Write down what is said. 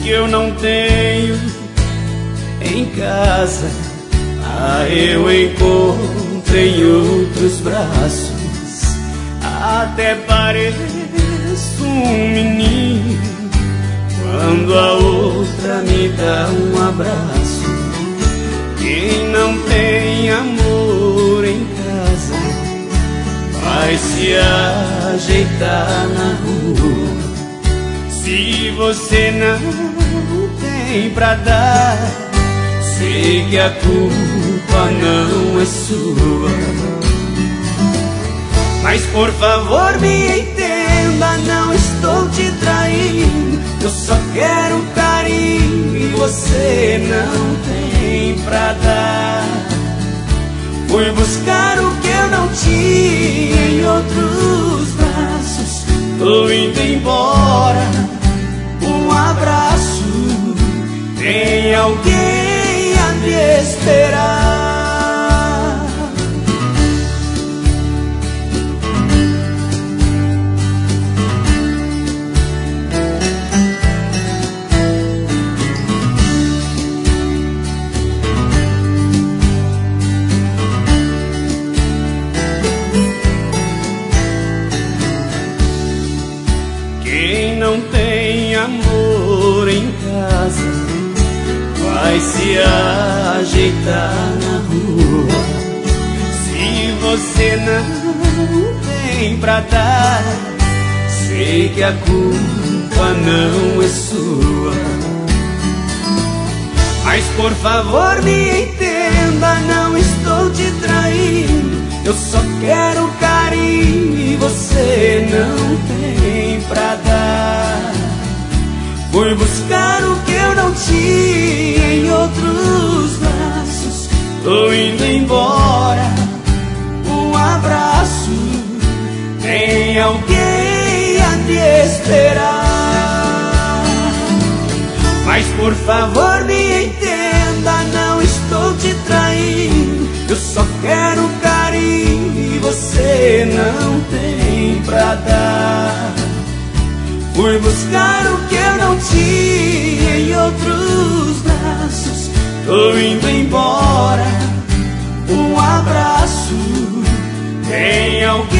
que eu não tenho em casa. Ah, eu encontro em outros braços. Até pareço um menino quando a outra me dá um abraço. Quem não tem amor em casa vai se ajeitar na rua. Se você não tem pra dar, sei que a culpa não é sua. Mas por favor me entenda, não estou te traindo. Eu só quero um carinho e você não tem pra dar. Fui buscar o que eu não tinha em outros braços. Tô indo embora, um abraço. Tem alguém a me esperar. Quem não tem amor em casa vai se ajeitar na rua. Se você não tem pra dar, sei que a culpa não é sua. Mas por favor me entenda, não estou te traindo. Eu só quero carinho e você não tem pra dar. Fui buscar o que eu não tinha em outros braços. Tô indo embora, um abraço. Tem alguém a me esperar. Mas por favor me entenda, não estou te traindo. Eu só quero carinho e você não tem pra dar. Fui buscar o que eu não tinha em outros braços. Tô indo embora, um abraço. Tem alguém